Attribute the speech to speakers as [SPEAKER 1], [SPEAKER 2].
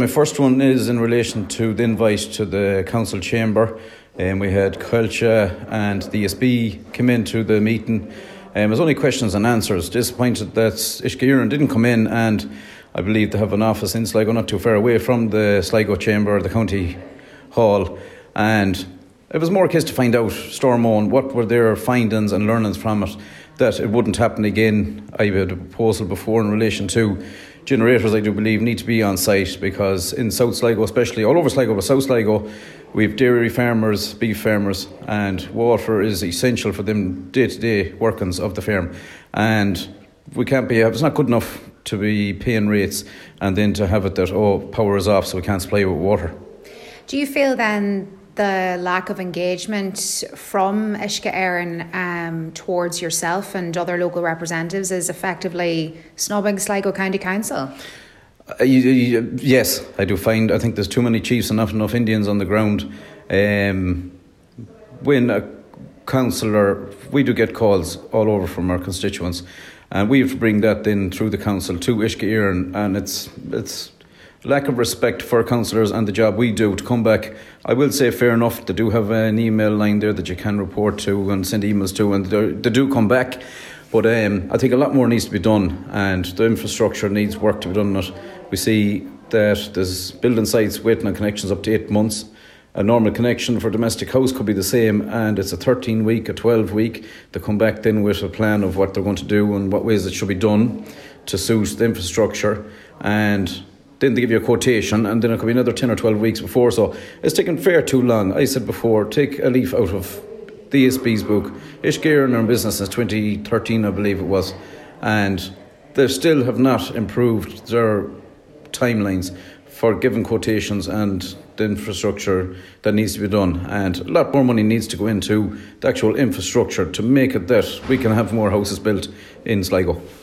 [SPEAKER 1] My first one is in relation to the invite to the council chamber. We had Culture and the ESB come into the meeting. It was only questions and answers. Disappointed that Uisce didn't come in, and I believe they have an office in Sligo, not too far away from the Sligo chamber, the county hall. And it was more a case to find out, Stormont, what were their findings and learnings from it, that it wouldn't happen again. I had a proposal before in relation to generators, I do believe, need to be on site, because in South Sligo, especially all over Sligo, but South Sligo, we have dairy farmers, beef farmers, and water is essential for them day-to-day workings of the farm. And we can't be, it's not good enough to be paying rates and then to have it that, power is off, so we can't supply with water.
[SPEAKER 2] Do you feel then the lack of engagement from Uisce Éireann towards yourself and other local representatives is effectively snubbing Sligo County Council?
[SPEAKER 1] Yes, I do find, I think there's too many chiefs and not enough Indians on the ground. When a councillor, we do get calls all over from our constituents, and we have to bring that then through the council to Uisce Éireann, and it's lack of respect for councillors and the job we do to come back. I will say, fair enough, they do have an email line there that you can report to and send emails to, and they do come back. But I think a lot more needs to be done, and the infrastructure needs work to be done on it. We see that there's building sites waiting on connections up to 8 months. A normal connection for domestic house could be the same, and it's a 13-week, a 12-week. They come back then with a plan of what they're going to do and what ways it should be done to suit the infrastructure, and then they give you a quotation, and then it could be another 10 or 12 weeks before. So it's taken fair too long. I said before, take a leaf out of the ESB's book. Uisce Éireann are in business since 2013, I believe it was, and they still have not improved their timelines for giving quotations and the infrastructure that needs to be done. And a lot more money needs to go into the actual infrastructure to make it that we can have more houses built in Sligo.